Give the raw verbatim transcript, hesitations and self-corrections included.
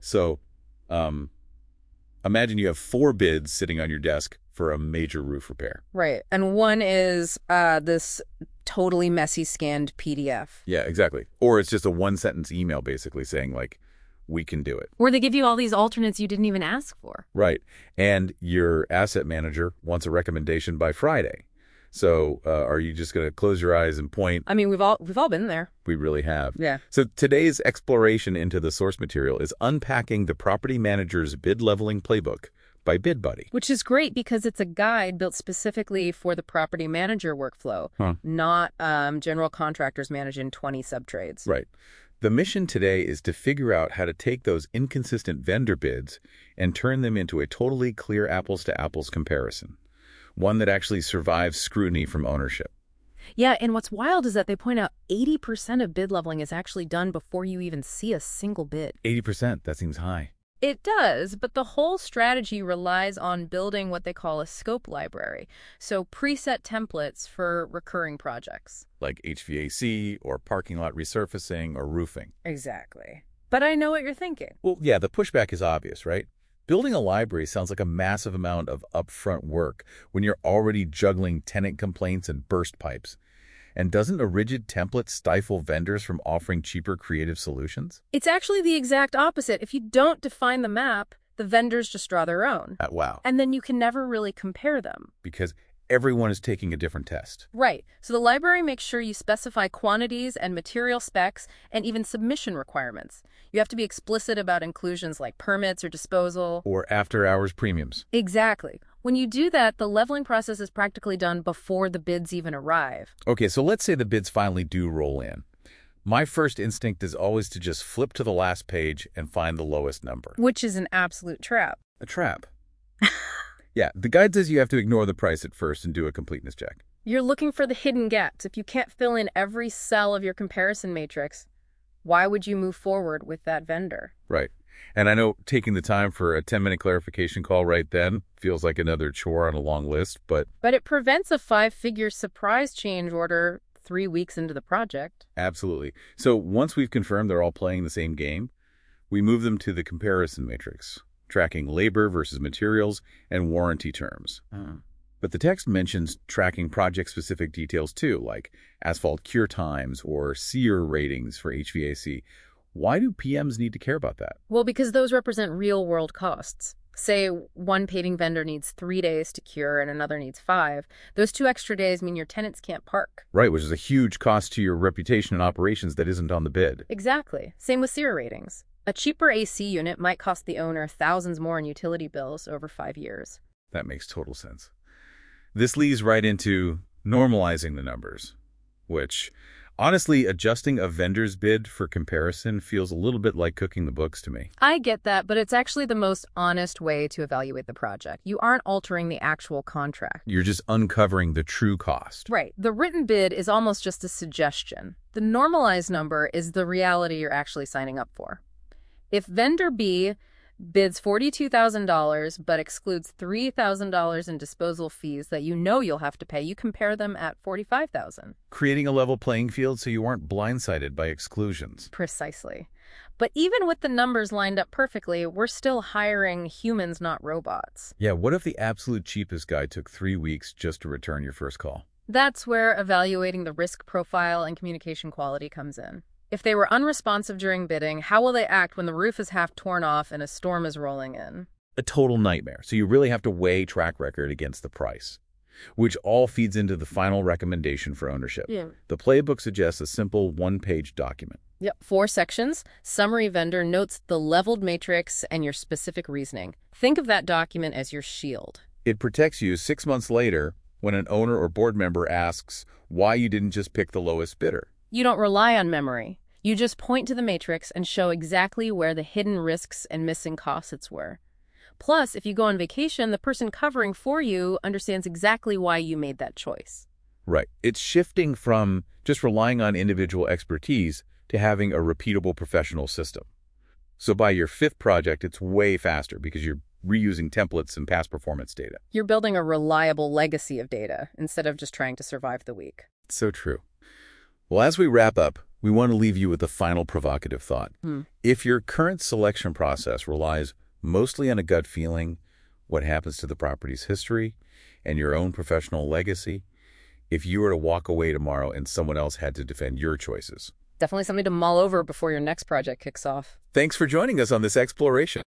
So um, imagine you have four bids sitting on your desk for a major roof repair. Right. And one is uh, this totally messy scanned P D F. Yeah, exactly. Or it's just a one-sentence email basically saying, like, we can do it. Where they give you all these alternates you didn't even ask for. Right. And your asset manager wants a recommendation by Friday. So uh, are you just going to close your eyes and point? I mean, we've all we've all been there. We really have. Yeah. So today's exploration into the source material is unpacking the property manager's bid leveling playbook by BidBuddy. Which is great because it's a guide built specifically for the property manager workflow, huh. not um, general contractors managing twenty subtrades. Right. The mission today is to figure out how to take those inconsistent vendor bids and turn them into a totally clear apples-to-apples comparison, one that actually survives scrutiny from ownership. Yeah, and what's wild is that they point out eighty percent of bid leveling is actually done before you even see a single bid. eighty percent, that seems high. It does, but the whole strategy relies on building what they call a scope library, so preset templates for recurring projects. Like H V A C or parking lot resurfacing or roofing. Exactly. But I know what you're thinking. Well, yeah, the pushback is obvious, right? Building a library sounds like a massive amount of upfront work when you're already juggling tenant complaints and burst pipes. And doesn't a rigid template stifle vendors from offering cheaper creative solutions? It's actually the exact opposite. If you don't define the map, the vendors just draw their own. Uh, wow. And then you can never really compare them. Because everyone is taking a different test. Right. So the library makes sure you specify quantities and material specs and even submission requirements. You have to be explicit about inclusions like permits or disposal. Or after-hours premiums. Exactly. When you do that, the leveling process is practically done before the bids even arrive. Okay, so let's say the bids finally do roll in. My first instinct is always to just flip to the last page and find the lowest number. Which is an absolute trap. A trap. Yeah, the guide says you have to ignore the price at first and do a completeness check. You're looking for the hidden gaps. If you can't fill in every cell of your comparison matrix, why would you move forward with that vendor? Right. And I know taking the time for a ten-minute clarification call right then feels like another chore on a long list, but... But it prevents a five-figure surprise change order three weeks into the project. Absolutely. So once we've confirmed they're all playing the same game, we move them to the comparison matrix, tracking labor versus materials and warranty terms. Uh. But the text mentions tracking project-specific details too, like asphalt cure times or SEER ratings for H V A C. Why do P Ms need to care about that? Well, because those represent real-world costs. Say one paving vendor needs three days to cure and another needs five. Those two extra days mean your tenants can't park. Right, which is a huge cost to your reputation and operations that isn't on the bid. Exactly. Same with SEER ratings. A cheaper A C unit might cost the owner thousands more in utility bills over five years. That makes total sense. This leads right into normalizing the numbers, which... honestly, adjusting a vendor's bid for comparison feels a little bit like cooking the books to me. I get that, but it's actually the most honest way to evaluate the project. You aren't altering the actual contract. You're just uncovering the true cost. Right. The written bid is almost just a suggestion. The normalized number is the reality you're actually signing up for. If vendor B bids forty-two thousand dollars but excludes three thousand dollars in disposal fees that you know you'll have to pay, you compare them at forty-five thousand dollars. Creating a level playing field so you aren't blindsided by exclusions. Precisely. But even with the numbers lined up perfectly, we're still hiring humans, not robots. Yeah, what if the absolute cheapest guy took three weeks just to return your first call? That's where evaluating the risk profile and communication quality comes in. If they were unresponsive during bidding, how will they act when the roof is half torn off and a storm is rolling in? A total nightmare. So you really have to weigh track record against the price, which all feeds into the final recommendation for ownership. Yeah. The playbook suggests a simple one-page document. Yep. Four sections. Summary vendor notes the leveled matrix and your specific reasoning. Think of that document as your shield. It protects you six months later when an owner or board member asks why you didn't just pick the lowest bidder. You don't rely on memory. You just point to the matrix and show exactly where the hidden risks and missing costs were. Plus, if you go on vacation, the person covering for you understands exactly why you made that choice. Right. It's shifting from just relying on individual expertise to having a repeatable professional system. So by your fifth project, it's way faster because you're reusing templates and past performance data. You're building a reliable legacy of data instead of just trying to survive the week. So true. Well, as we wrap up, We want to leave you with a final provocative thought. Hmm. If your current selection process relies mostly on a gut feeling, what happens to the property's history, and your own professional legacy, if you were to walk away tomorrow and someone else had to defend your choices? Definitely something to mull over before your next project kicks off. Thanks for joining us on this exploration.